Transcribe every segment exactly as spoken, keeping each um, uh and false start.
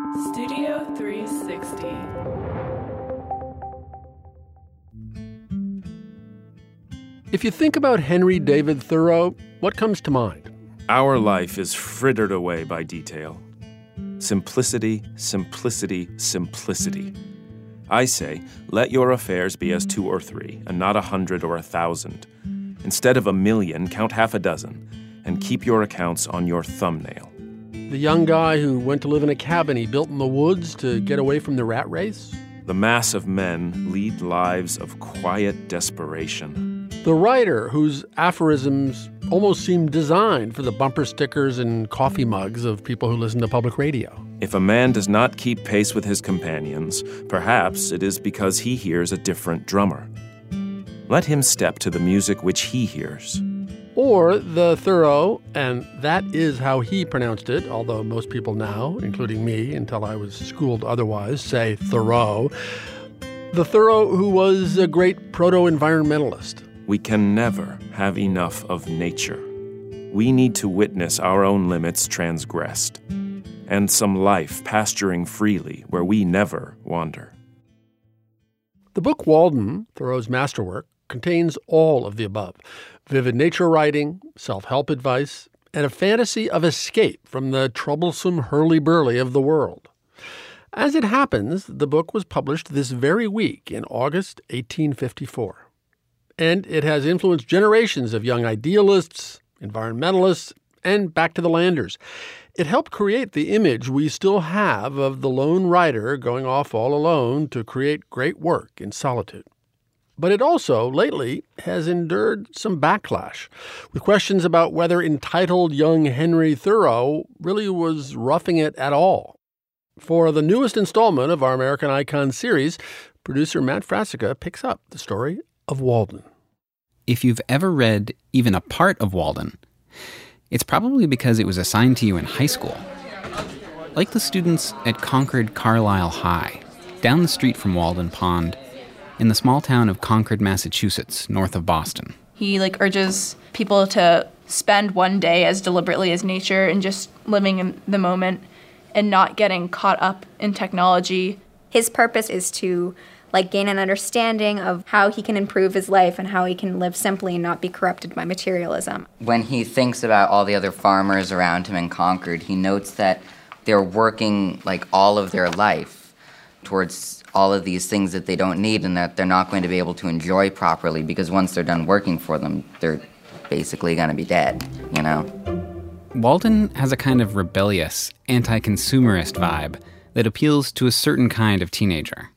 Studio three sixty. If you think about Henry David Thoreau, what comes to mind? Our life is frittered away by detail. Simplicity, simplicity, simplicity. I say, let your affairs be as two or three, and not a hundred or a thousand. Instead of a million, count half a dozen, and keep your accounts on your thumbnail. The young guy who went to live in a cabin he built in the woods to get away from the rat race? The mass of men lead lives of quiet desperation. The writer whose aphorisms almost seem designed for the bumper stickers and coffee mugs of people who listen to public radio. If a man does not keep pace with his companions, perhaps it is because he hears a different drummer. Let him step to the music which he hears. Or the Thoreau, and that is how he pronounced it, although most people now, including me, until I was schooled otherwise, say Thoreau. The Thoreau who was a great proto-environmentalist. We can never have enough of nature. We need to witness our own limits transgressed, and some life pasturing freely where we never wander. The book Walden, Thoreau's masterwork, contains all of the above. Vivid nature writing, self-help advice, and a fantasy of escape from the troublesome hurly-burly of the world. As it happens, the book was published this very week in August eighteen fifty-four. And it has influenced generations of young idealists, environmentalists, and back-to-the-landers. It helped create the image we still have of the lone writer going off all alone to create great work in solitude. But it also, lately, has endured some backlash, with questions about whether entitled young Henry Thoreau really was roughing it at all. For the newest installment of our American Icon series, producer Matt Frasica picks up the story of Walden. If you've ever read even a part of Walden, it's probably because it was assigned to you in high school. Like the students at Concord Carlisle High, down the street from Walden Pond, in the small town of Concord, Massachusetts, north of Boston. He like urges people to spend one day as deliberately as nature and just living in the moment and not getting caught up in technology. His purpose is to like gain an understanding of how he can improve his life and how he can live simply and not be corrupted by materialism. When he thinks about all the other farmers around him in Concord, he notes that they're working like all of their life towards all of these things that they don't need and that they're not going to be able to enjoy properly because once they're done working for them, they're basically going to be dead, you know? Walden has a kind of rebellious, anti-consumerist vibe that appeals to a certain kind of teenager.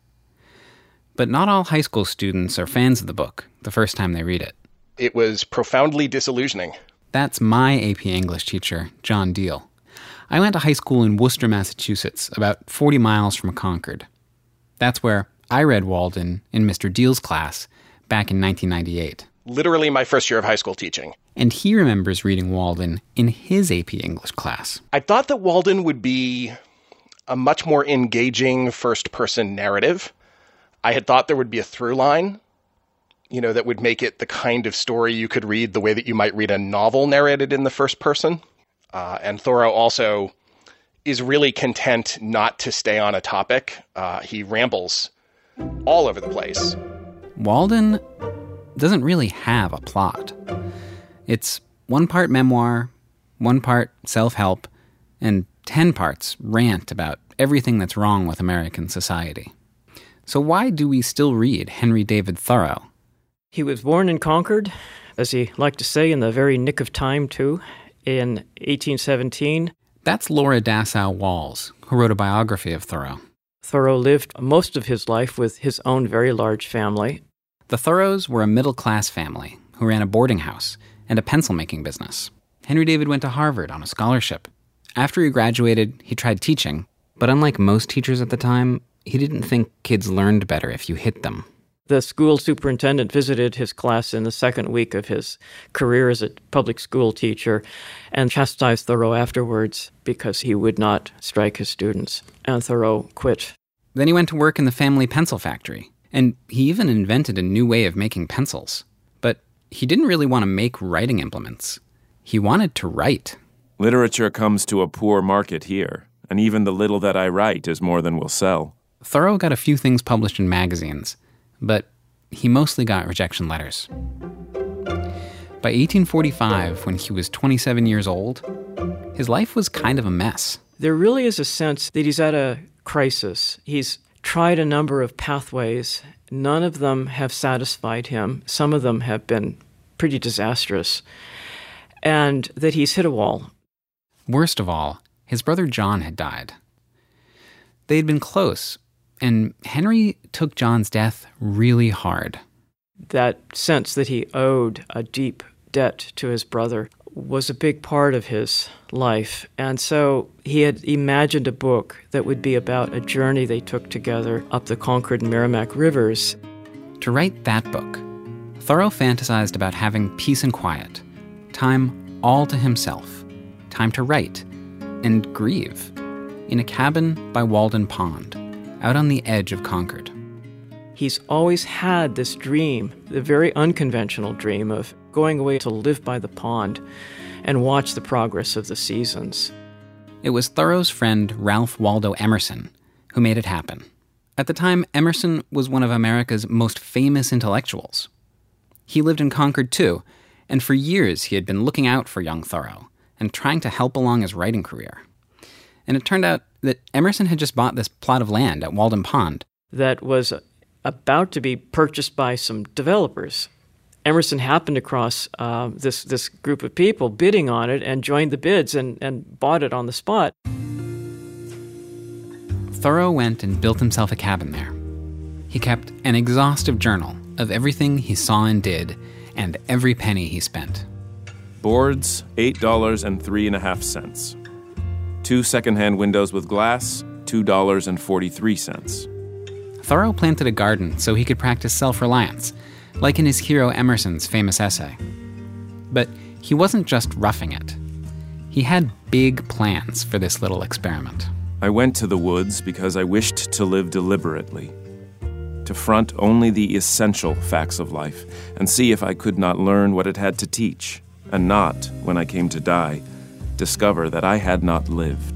But not all high school students are fans of the book the first time they read it. It was profoundly disillusioning. That's my A P English teacher, John Deal. I went to high school in Worcester, Massachusetts, about forty miles from Concord. That's where I read Walden in Mister Deal's class back in nineteen ninety-eight. Literally my first year of high school teaching. And he remembers reading Walden in his A P English class. I thought that Walden would be a much more engaging first-person narrative. I had thought there would be a through line, you know, that would make it the kind of story you could read the way that you might read a novel narrated in the first person. Uh, and Thoreau also is really content not to stay on a topic. Uh, he rambles all over the place. Walden doesn't really have a plot. It's one part memoir, one part self-help, and ten parts rant about everything that's wrong with American society. So why do we still read Henry David Thoreau? He was born in Concord, as he liked to say, in the very nick of time, too, in eighteen seventeen. That's Laura Dassow-Walls, who wrote a biography of Thoreau. Thoreau lived most of his life with his own very large family. The Thoreaus were a middle-class family who ran a boarding house and a pencil-making business. Henry David went to Harvard on a scholarship. After he graduated, he tried teaching, but unlike most teachers at the time, he didn't think kids learned better if you hit them. The school superintendent visited his class in the second week of his career as a public school teacher and chastised Thoreau afterwards because he would not strike his students, and Thoreau quit. Then he went to work in the family pencil factory, and he even invented a new way of making pencils. But he didn't really want to make writing implements. He wanted to write. Literature comes to a poor market here, and even the little that I write is more than will sell. Thoreau got a few things published in magazines, but he mostly got rejection letters. By eighteen forty-five, when he was twenty-seven years old, his life was kind of a mess. There really is a sense that he's at a crisis. He's tried a number of pathways. None of them have satisfied him. Some of them have been pretty disastrous. And that he's hit a wall. Worst of all, his brother John had died. They had been close, and Henry took John's death really hard. That sense that he owed a deep debt to his brother was a big part of his life. And so he had imagined a book that would be about a journey they took together up the Concord and Merrimack rivers. To write that book, Thoreau fantasized about having peace and quiet, time all to himself, time to write and grieve in a cabin by Walden Pond, out on the edge of Concord. He's always had this dream, the very unconventional dream of going away to live by the pond and watch the progress of the seasons. It was Thoreau's friend Ralph Waldo Emerson who made it happen. At the time, Emerson was one of America's most famous intellectuals. He lived in Concord too, and for years he had been looking out for young Thoreau and trying to help along his writing career. And it turned out that Emerson had just bought this plot of land at Walden Pond that was about to be purchased by some developers. Emerson happened across uh, this this group of people bidding on it and joined the bids and, and bought it on the spot. Thoreau went and built himself a cabin there. He kept an exhaustive journal of everything he saw and did and every penny he spent. Boards, eight dollars and three and a half cents. Two secondhand windows with glass, two dollars and forty-three cents. Thoreau planted a garden so he could practice self-reliance, like in his hero Emerson's famous essay. But he wasn't just roughing it. He had big plans for this little experiment. I went to the woods because I wished to live deliberately, to front only the essential facts of life and see if I could not learn what it had to teach, and not, when I came to die, discover that I had not lived.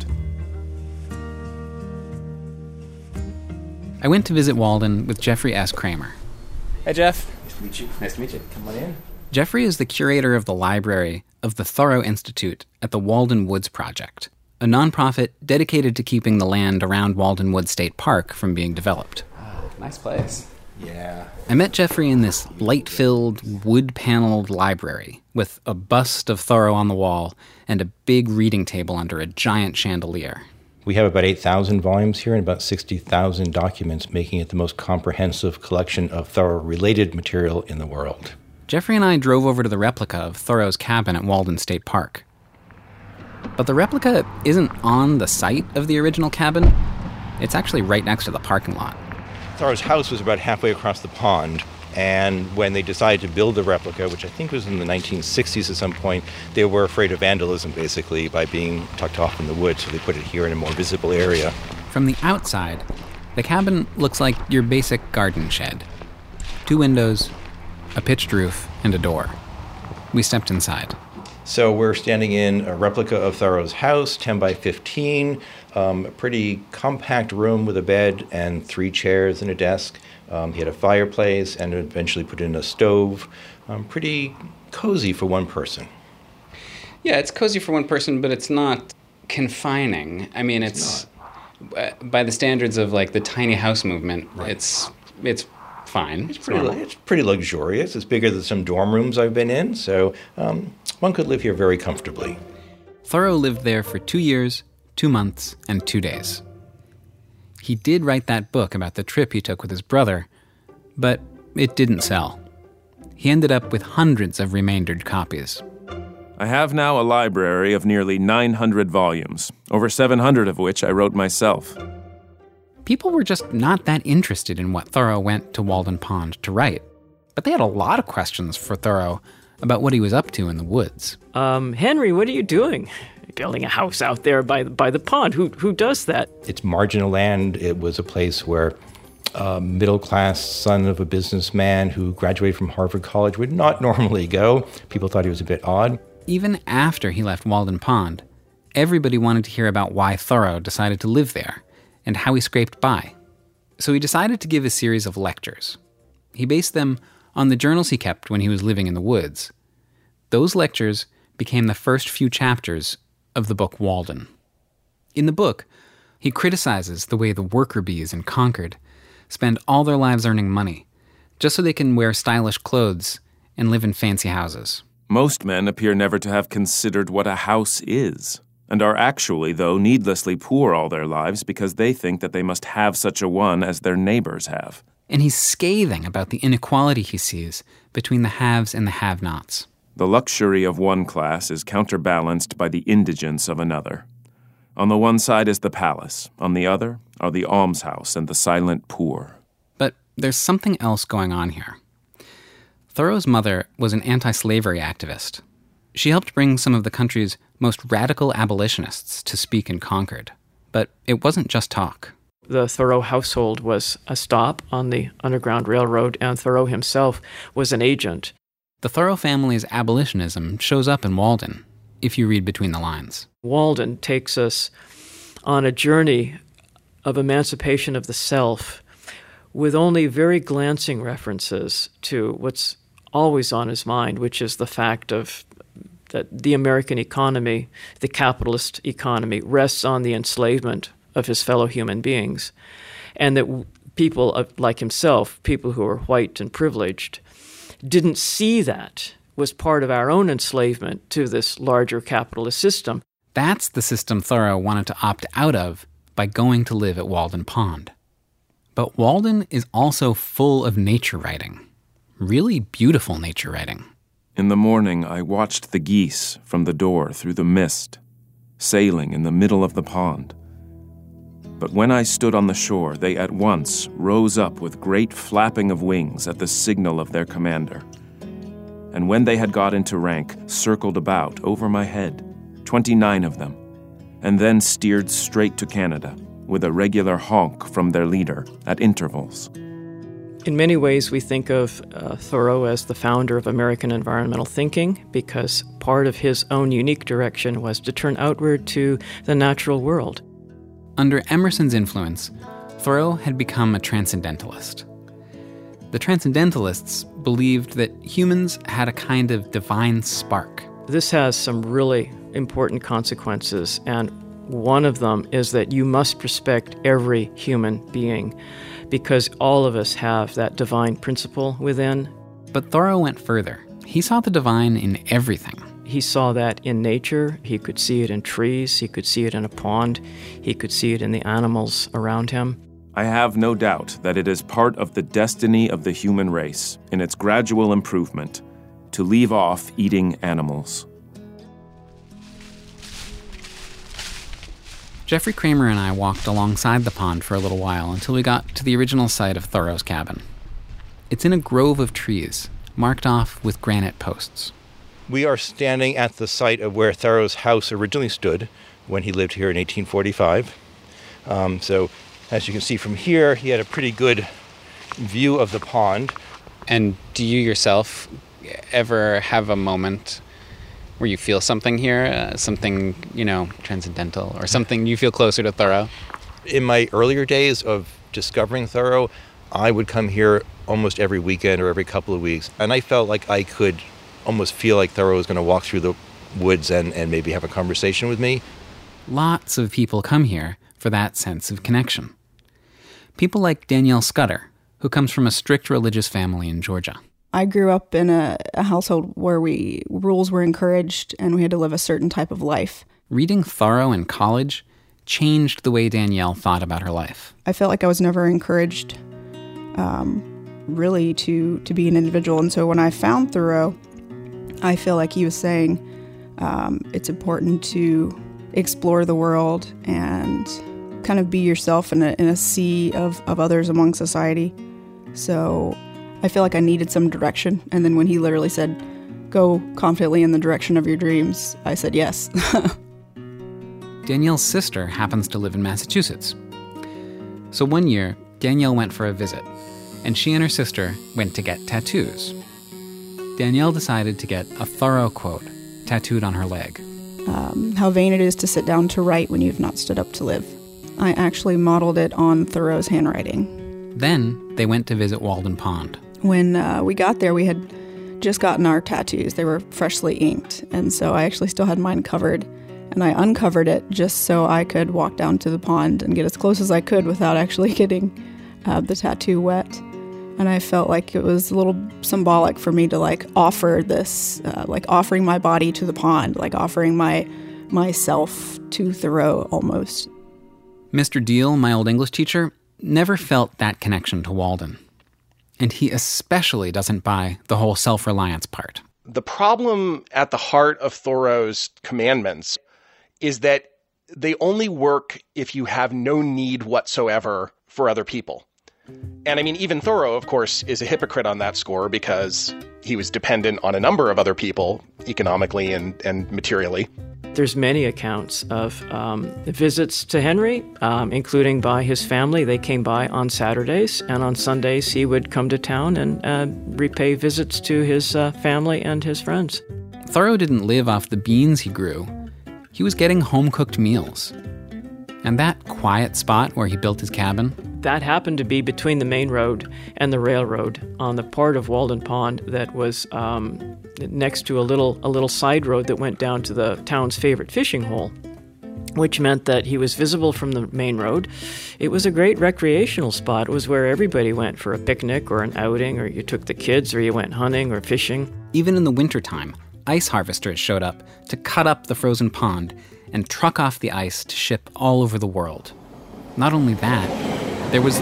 I went to visit Walden with Jeffrey S. Kramer. Hey, Jeff. Nice to meet you. Nice to meet you. Come on in. Jeffrey is the curator of the library of the Thoreau Institute at the Walden Woods Project, a nonprofit dedicated to keeping the land around Walden Woods State Park from being developed. Oh, nice place. Yeah. I met Jeffrey in this light-filled, wood-paneled library with a bust of Thoreau on the wall and a big reading table under a giant chandelier. We have about eight thousand volumes here and about sixty thousand documents, making it the most comprehensive collection of Thoreau-related material in the world. Jeffrey and I drove over to the replica of Thoreau's cabin at Walden State Park. But the replica isn't on the site of the original cabin. It's actually right next to the parking lot. Thoreau's house was about halfway across the pond, and when they decided to build the replica, which I think was in the nineteen sixties at some point, they were afraid of vandalism, basically, by being tucked off in the woods, so they put it here in a more visible area. From the outside, the cabin looks like your basic garden shed. Two windows, a pitched roof, and a door. We stepped inside. So we're standing in a replica of Thoreau's house, ten by fifteen, um, a pretty compact room with a bed and three chairs and a desk. Um, he had a fireplace and eventually put in a stove. Um, pretty cozy for one person. Yeah, it's cozy for one person, but it's not confining. I mean, it's, it's by the standards of like the tiny house movement, right. it's it's fine. It's pretty, it's pretty luxurious. It's bigger than some dorm rooms I've been in, so um, one could live here very comfortably. Thoreau lived there for two years, two months, and two days. He did write that book about the trip he took with his brother, but it didn't sell. He ended up with hundreds of remaindered copies. I have now a library of nearly nine hundred volumes, over seven hundred of which I wrote myself. People were just not that interested in what Thoreau went to Walden Pond to write, but they had a lot of questions for Thoreau about what he was up to in the woods. Um, Henry, what are you doing? Building a house out there by the, by the pond. Who who does that? It's marginal land. It was a place where a middle-class son of a businessman who graduated from Harvard College would not normally go. People thought he was a bit odd. Even after he left Walden Pond, everybody wanted to hear about why Thoreau decided to live there and how he scraped by. So he decided to give a series of lectures. He based them on the journals he kept when he was living in the woods. Those lectures became the first few chapters of the book Walden. In the book, he criticizes the way the worker bees in Concord spend all their lives earning money just so they can wear stylish clothes and live in fancy houses. Most men appear never to have considered what a house is, and are actually, though, needlessly poor all their lives because they think that they must have such a one as their neighbors have. And he's scathing about the inequality he sees between the haves and the have-nots. The luxury of one class is counterbalanced by the indigence of another. On the one side is the palace, on the other are the almshouse and the silent poor. But there's something else going on here. Thoreau's mother was an anti-slavery activist. She helped bring some of the country's most radical abolitionists to speak in Concord. But it wasn't just talk. The Thoreau household was a stop on the Underground Railroad, and Thoreau himself was an agent. The Thoreau family's abolitionism shows up in Walden, if you read between the lines. Walden takes us on a journey of emancipation of the self with only very glancing references to what's always on his mind, which is the fact of that the American economy, the capitalist economy, rests on the enslavement of his fellow human beings, and that people like himself, people who are white and privileged, didn't see that was part of our own enslavement to this larger capitalist system. That's the system Thoreau wanted to opt out of by going to live at Walden Pond. But Walden is also full of nature writing. Really beautiful nature writing. In the morning, I watched the geese from the door through the mist, sailing in the middle of the pond. But when I stood on the shore, they at once rose up with great flapping of wings at the signal of their commander. And when they had got into rank, circled about over my head, twenty-nine of them, and then steered straight to Canada, with a regular honk from their leader at intervals. In many ways, we think of uh, Thoreau as the founder of American environmental thinking, because part of his own unique direction was to turn outward to the natural world. Under Emerson's influence, Thoreau had become a transcendentalist. The transcendentalists believed that humans had a kind of divine spark. This has some really important consequences, and one of them is that you must respect every human being, because all of us have that divine principle within. But Thoreau went further. He saw the divine in everything. He saw that in nature. He could see it in trees. He could see it in a pond. He could see it in the animals around him. I have no doubt that it is part of the destiny of the human race, in its gradual improvement, to leave off eating animals. Jeffrey Kramer and I walked alongside the pond for a little while until we got to the original site of Thoreau's cabin. It's in a grove of trees, marked off with granite posts. We are standing at the site of where Thoreau's house originally stood when he lived here in eighteen forty-five. Um, so, as you can see from here, he had a pretty good view of the pond. And do you yourself ever have a moment where you feel something here, uh, something, you know, transcendental, or something you feel closer to Thoreau? In my earlier days of discovering Thoreau, I would come here almost every weekend or every couple of weeks, and I felt like I could almost feel like Thoreau was going to walk through the woods and, and maybe have a conversation with me. Lots of people come here for that sense of connection. People like Danielle Scudder, who comes from a strict religious family in Georgia. I grew up in a, a household where we rules were encouraged and we had to live a certain type of life. Reading Thoreau in college changed the way Danielle thought about her life. I felt like I was never encouraged, um, really, to, to be an individual. And so when I found Thoreau, I feel like he was saying um, it's important to explore the world and kind of be yourself in a, in a sea of, of others among society. So I feel like I needed some direction. And then when he literally said, go confidently in the direction of your dreams, I said yes. Danielle's sister happens to live in Massachusetts. So one year, Danielle went for a visit, and she and her sister went to get tattoos. Danielle decided to get a Thoreau quote tattooed on her leg. um, how vain it is to sit down to write when you've not stood up to live. I actually modeled it on Thoreau's handwriting. Then they went to visit Walden Pond. When uh, we got there, we had just gotten our tattoos. They were freshly inked, and so I actually still had mine covered. And I uncovered it just so I could walk down to the pond and get as close as I could without actually getting uh, the tattoo wet. And I felt like it was a little symbolic for me to like offer this, uh, like offering my body to the pond, like offering my myself to Thoreau almost. Mister Deal, my old English teacher, never felt that connection to Walden. And he especially doesn't buy the whole self-reliance part. The problem at the heart of Thoreau's commandments is that they only work if you have no need whatsoever for other people. And I mean, even Thoreau, of course, is a hypocrite on that score because he was dependent on a number of other people, economically and, and materially. There's many accounts of um, visits to Henry, um, including by his family. They came by on Saturdays, and on Sundays he would come to town and uh, repay visits to his uh, family and his friends. Thoreau didn't live off the beans he grew. He was getting home-cooked meals. And that quiet spot where he built his cabin, that happened to be between the main road and the railroad on the part of Walden Pond that was um, next to a little a little side road that went down to the town's favorite fishing hole, which meant that he was visible from the main road. It was a great recreational spot. It was where everybody went for a picnic or an outing, or you took the kids, or you went hunting or fishing. Even in the wintertime, ice harvesters showed up to cut up the frozen pond and truck off the ice to ship all over the world. Not only that, there was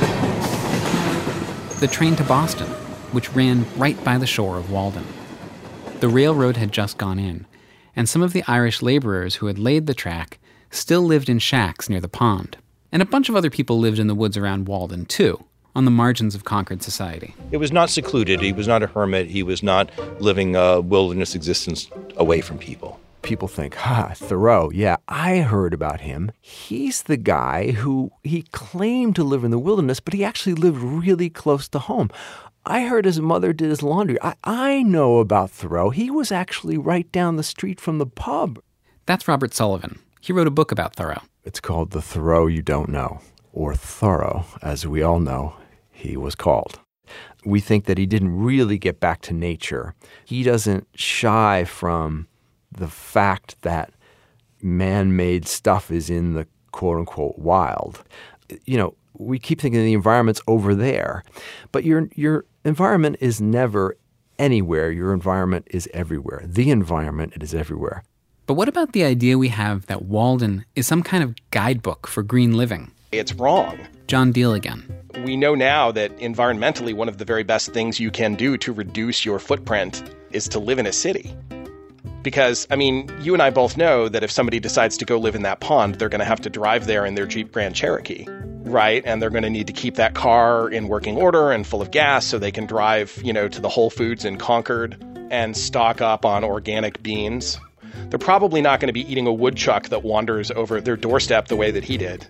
the train to Boston, which ran right by the shore of Walden. The railroad had just gone in, and some of the Irish laborers who had laid the track still lived in shacks near the pond. And a bunch of other people lived in the woods around Walden, too, on the margins of Concord society. It was not secluded. He was not a hermit. He was not living a wilderness existence away from people. People think, ha, Thoreau, yeah, I heard about him. He's the guy who he claimed to live in the wilderness, but he actually lived really close to home. I heard his mother did his laundry. I, I know about Thoreau. He was actually right down the street from the pub. That's Robert Sullivan. He wrote a book about Thoreau. It's called The Thoreau You Don't Know, or Thoreau, as we all know he was called. We think that he didn't really get back to nature. He doesn't shy from the fact that man-made stuff is in the quote-unquote wild. You know, we keep thinking the environment's over there, but your your environment is never anywhere. Your environment is everywhere. The environment, it is everywhere. But what about the idea we have that Walden is some kind of guidebook for green living? It's wrong. John Deal again. We know now that environmentally, one of the very best things you can do to reduce your footprint is to live in a city. Because, I mean, you and I both know that if somebody decides to go live in that pond, they're going to have to drive there in their Jeep Grand Cherokee, right? And they're going to need to keep that car in working order and full of gas so they can drive, you know, to the Whole Foods in Concord and stock up on organic beans. They're probably not going to be eating a woodchuck that wanders over their doorstep the way that he did.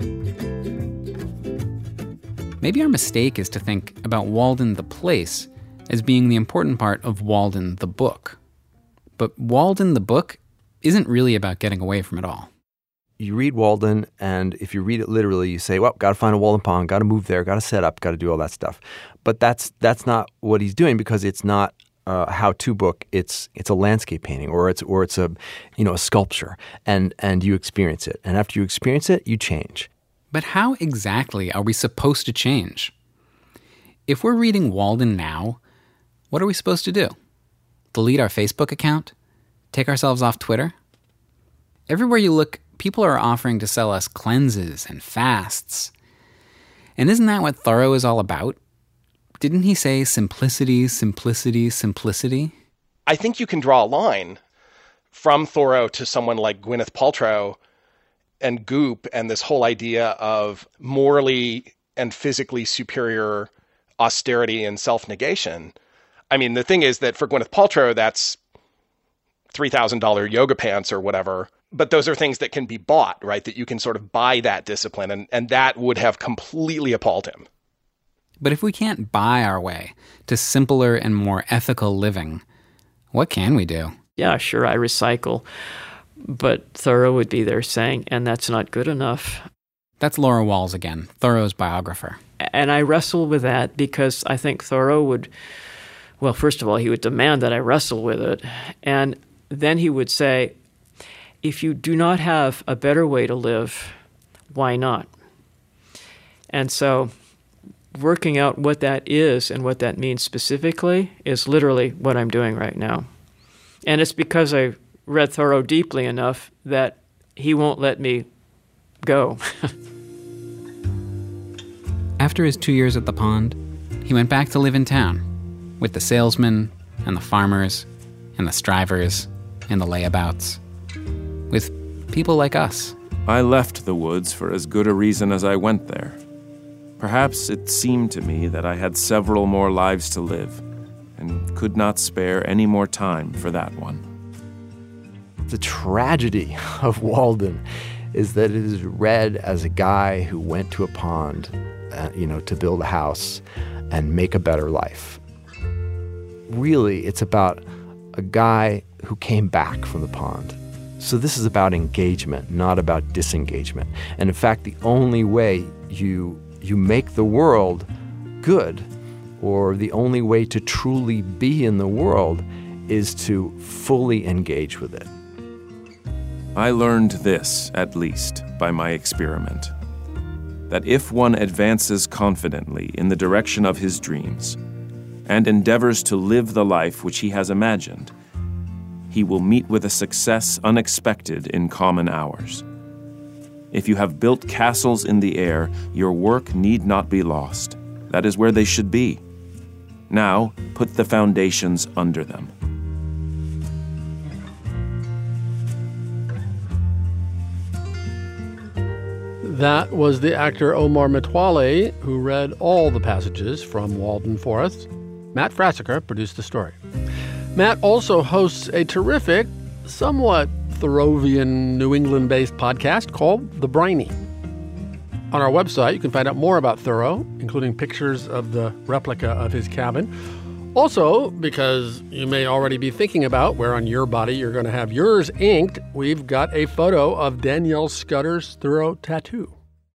Maybe our mistake is to think about Walden the place as being the important part of Walden the book. But Walden the book isn't really about getting away from it all. You read Walden, and if you read it literally, you say, well, got to find a Walden Pond, got to move there, got to set up, got to do all that stuff. But that's that's not what he's doing, because it's not a how-to book. It's it's a landscape painting, or it's or it's a you know a sculpture, and and you experience it. And after you experience it, you change. But how exactly are we supposed to change? If we're reading Walden now, what are we supposed to do? Delete our Facebook account? Take ourselves off Twitter? Everywhere you look, people are offering to sell us cleanses and fasts. And isn't that what Thoreau is all about? Didn't he say simplicity, simplicity, simplicity? I think you can draw a line from Thoreau to someone like Gwyneth Paltrow and Goop and this whole idea of morally and physically superior austerity and self-negation. I mean, the thing is that for Gwyneth Paltrow, that's three thousand dollars yoga pants or whatever. But those are things that can be bought, right? That you can sort of buy that discipline. And, and that would have completely appalled him. But if we can't buy our way to simpler and more ethical living, what can we do? Yeah, sure, I recycle. But Thoreau would be there saying, and that's not good enough. That's Laura Walls again, Thoreau's biographer. And I wrestle with that because I think Thoreau would, well, first of all, he would demand that I wrestle with it. And then he would say, if you do not have a better way to live, why not? And so working out what that is and what that means specifically is literally what I'm doing right now. And it's because I read Thoreau deeply enough that he won't let me go. After his two years at the pond, he went back to live in town with the salesmen and the farmers and the strivers and the layabouts, with people like us. I left the woods for as good a reason as I went there. Perhaps it seemed to me that I had several more lives to live and could not spare any more time for that one. The tragedy of Walden is that it is read as a guy who went to a pond, uh, you know, to build a house and make a better life. Really, it's about a guy who came back from the pond. So this is about engagement, not about disengagement. And in fact, the only way you you make the world good, or the only way to truly be in the world, is to fully engage with it. I learned this, at least, by my experiment. That if one advances confidently in the direction of his dreams and endeavors to live the life which he has imagined, he will meet with a success unexpected in common hours. If you have built castles in the air, your work need not be lost. That is where they should be. Now, put the foundations under them. That was the actor Omar Metwalli, who read all the passages from Walden for us. Matt Frassiker produced the story. Matt also hosts a terrific, somewhat Thoreauvian, New England-based podcast called The Briny. On our website, you can find out more about Thoreau, including pictures of the replica of his cabin. Also, because you may already be thinking about where on your body you're going to have yours inked, we've got a photo of Danielle Scudder's Thoreau tattoo.